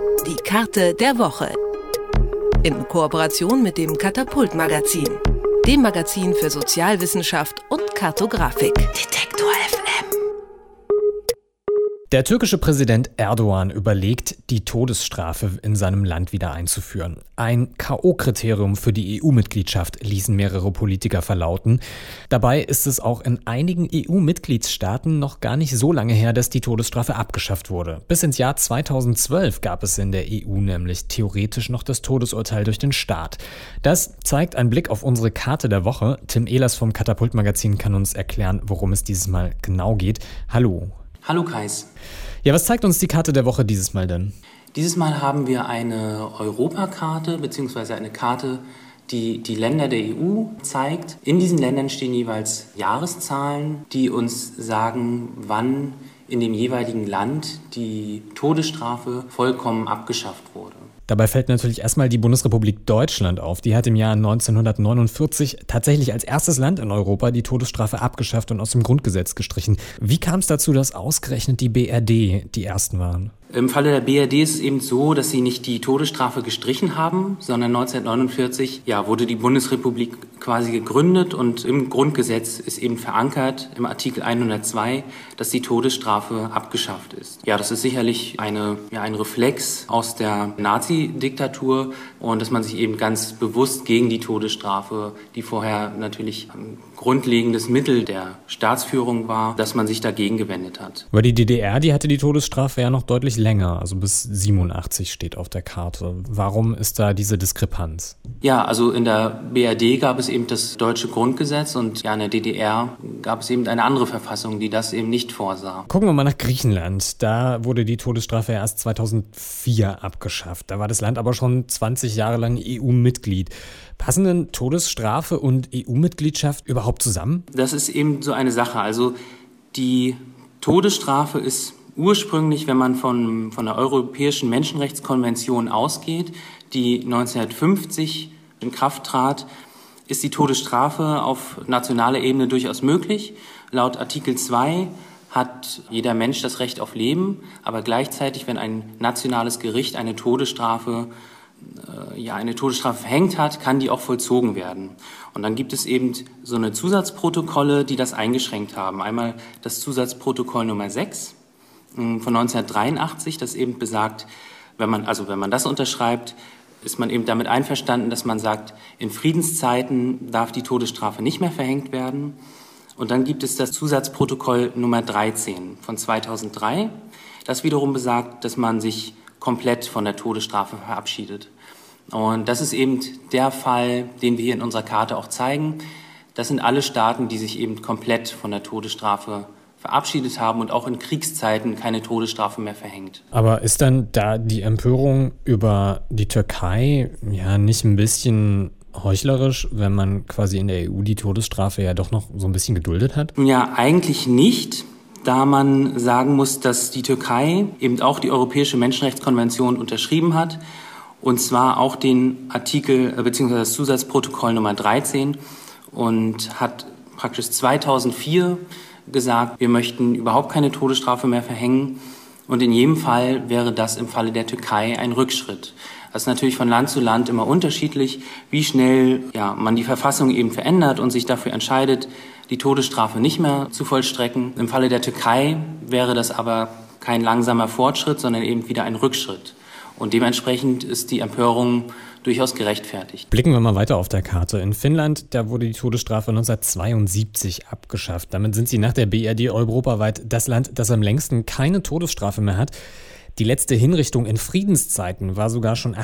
Die Karte der Woche. In Kooperation mit dem Katapult-Magazin, dem Magazin für Sozialwissenschaft und Kartografik. Detektor FM. Der türkische Präsident Erdogan überlegt, die Todesstrafe in seinem Land wieder einzuführen. Ein K.O.-Kriterium für die EU-Mitgliedschaft ließen mehrere Politiker verlauten. Dabei ist es auch in einigen EU-Mitgliedstaaten noch gar nicht so lange her, dass die Todesstrafe abgeschafft wurde. Bis ins Jahr 2012 gab es in der EU nämlich theoretisch noch das Todesurteil durch den Staat. Das zeigt ein Blick auf unsere Karte der Woche. Tim Ehlers vom Katapult-Magazin kann uns erklären, worum es dieses Mal genau geht. Hallo. Hallo Kais. Ja, was zeigt uns die Karte der Woche dieses Mal denn? Dieses Mal haben wir eine Europakarte bzw. eine Karte, die die Länder der EU zeigt. In diesen Ländern stehen jeweils Jahreszahlen, die uns sagen, wann in dem jeweiligen Land die Todesstrafe vollkommen abgeschafft wurde. Dabei fällt natürlich erstmal die Bundesrepublik Deutschland auf. Die hat im Jahr 1949 tatsächlich als erstes Land in Europa die Todesstrafe abgeschafft und aus dem Grundgesetz gestrichen. Wie kam es dazu, dass ausgerechnet die BRD die ersten waren? Im Falle der BRD ist es eben so, dass sie nicht die Todesstrafe gestrichen haben, sondern 1949 wurde die Bundesrepublik quasi gegründet und im Grundgesetz ist eben verankert im Artikel 102, dass die Todesstrafe abgeschafft ist. Ja, das ist sicherlich ein Reflex aus der Nazi-Diktatur und dass man sich eben ganz bewusst gegen die Todesstrafe, die vorher natürlich ein grundlegendes Mittel der Staatsführung war, dass man sich dagegen gewendet hat. Aber die DDR, die hatte die Todesstrafe ja noch deutlich länger, also bis 87 steht auf der Karte. Warum ist da diese Diskrepanz? Ja, also in der BRD gab es eben das deutsche Grundgesetz und in der DDR gab es eben eine andere Verfassung, die das eben nicht vorsah. Gucken wir mal nach Griechenland. Da wurde die Todesstrafe erst 2004 abgeschafft. Da war das Land aber schon 20 Jahre lang EU-Mitglied. Passen denn Todesstrafe und EU-Mitgliedschaft überhaupt zusammen? Das ist eben so eine Sache. Also die Todesstrafe ist ursprünglich, wenn man von der Europäischen Menschenrechtskonvention ausgeht, die 1950 in Kraft trat, ist die Todesstrafe auf nationaler Ebene durchaus möglich. Laut Artikel 2 hat jeder Mensch das Recht auf Leben, aber gleichzeitig, wenn ein nationales Gericht eine Todesstrafe verhängt hat, kann die auch vollzogen werden. Und dann gibt es eben so eine Zusatzprotokolle, die das eingeschränkt haben. Einmal das Zusatzprotokoll Nummer 6 von 1983, das eben besagt, wenn man das unterschreibt, ist man eben damit einverstanden, dass man sagt, in Friedenszeiten darf die Todesstrafe nicht mehr verhängt werden. Und dann gibt es das Zusatzprotokoll Nummer 13 von 2003, das wiederum besagt, dass man sich komplett von der Todesstrafe verabschiedet. Und das ist eben der Fall, den wir hier in unserer Karte auch zeigen. Das sind alle Staaten, die sich eben komplett von der Todesstrafe verabschiedet haben und auch in Kriegszeiten keine Todesstrafe mehr verhängt. Aber ist dann da die Empörung über die Türkei nicht ein bisschen heuchlerisch, wenn man quasi in der EU die Todesstrafe ja doch noch so ein bisschen geduldet hat? Ja, eigentlich nicht, da man sagen muss, dass die Türkei eben auch die Europäische Menschenrechtskonvention unterschrieben hat, und zwar auch den Artikel bzw. das Zusatzprotokoll Nummer 13 und hat praktisch 2004 gesagt, wir möchten überhaupt keine Todesstrafe mehr verhängen. Und in jedem Fall wäre das im Falle der Türkei ein Rückschritt. Das ist natürlich von Land zu Land immer unterschiedlich, wie schnell man die Verfassung eben verändert und sich dafür entscheidet, die Todesstrafe nicht mehr zu vollstrecken. Im Falle der Türkei wäre das aber kein langsamer Fortschritt, sondern eben wieder ein Rückschritt. Und dementsprechend ist die Empörung durchaus gerechtfertigt. Blicken wir mal weiter auf der Karte. In Finnland, da wurde die Todesstrafe 1972 abgeschafft. Damit sind sie nach der BRD europaweit das Land, das am längsten keine Todesstrafe mehr hat. Die letzte Hinrichtung in Friedenszeiten war sogar schon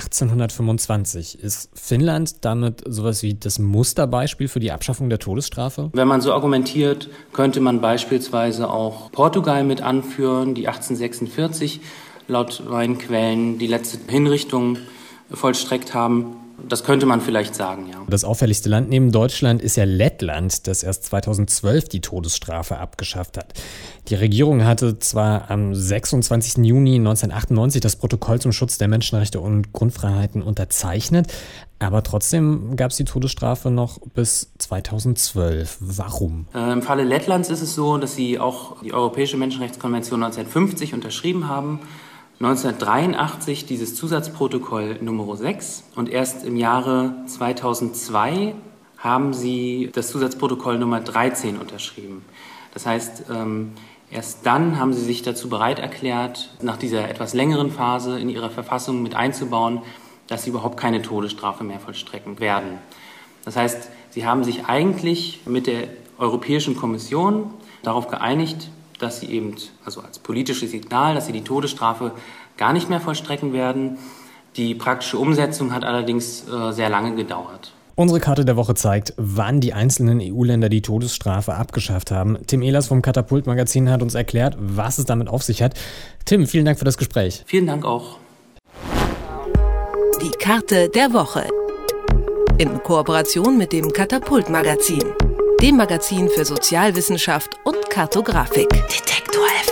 1825. Ist Finnland damit sowas wie das Musterbeispiel für die Abschaffung der Todesstrafe? Wenn man so argumentiert, könnte man beispielsweise auch Portugal mit anführen, die 1846 laut meinen Quellen die letzte Hinrichtung vollstreckt haben. Das könnte man vielleicht sagen, ja. Das auffälligste Land neben Deutschland ist ja Lettland, das erst 2012 die Todesstrafe abgeschafft hat. Die Regierung hatte zwar am 26. Juni 1998 das Protokoll zum Schutz der Menschenrechte und Grundfreiheiten unterzeichnet, aber trotzdem gab es die Todesstrafe noch bis 2012. Warum? Im Falle Lettlands ist es so, dass sie auch die Europäische Menschenrechtskonvention 1950 unterschrieben haben. 1983 dieses Zusatzprotokoll Nummer 6 und erst im Jahre 2002 haben sie das Zusatzprotokoll Nummer 13 unterschrieben. Das heißt, erst dann haben sie sich dazu bereit erklärt, nach dieser etwas längeren Phase in ihrer Verfassung mit einzubauen, dass sie überhaupt keine Todesstrafe mehr vollstrecken werden. Das heißt, sie haben sich eigentlich mit der Europäischen Kommission darauf geeinigt, dass sie eben, also als politisches Signal, dass sie die Todesstrafe gar nicht mehr vollstrecken werden. Die praktische Umsetzung hat allerdings sehr lange gedauert. Unsere Karte der Woche zeigt, wann die einzelnen EU-Länder die Todesstrafe abgeschafft haben. Tim Ehlers vom Katapult-Magazin hat uns erklärt, was es damit auf sich hat. Tim, vielen Dank für das Gespräch. Vielen Dank auch. Die Karte der Woche. In Kooperation mit dem Katapult-Magazin, dem Magazin für Sozialwissenschaft und Kartografik. Detektor FM.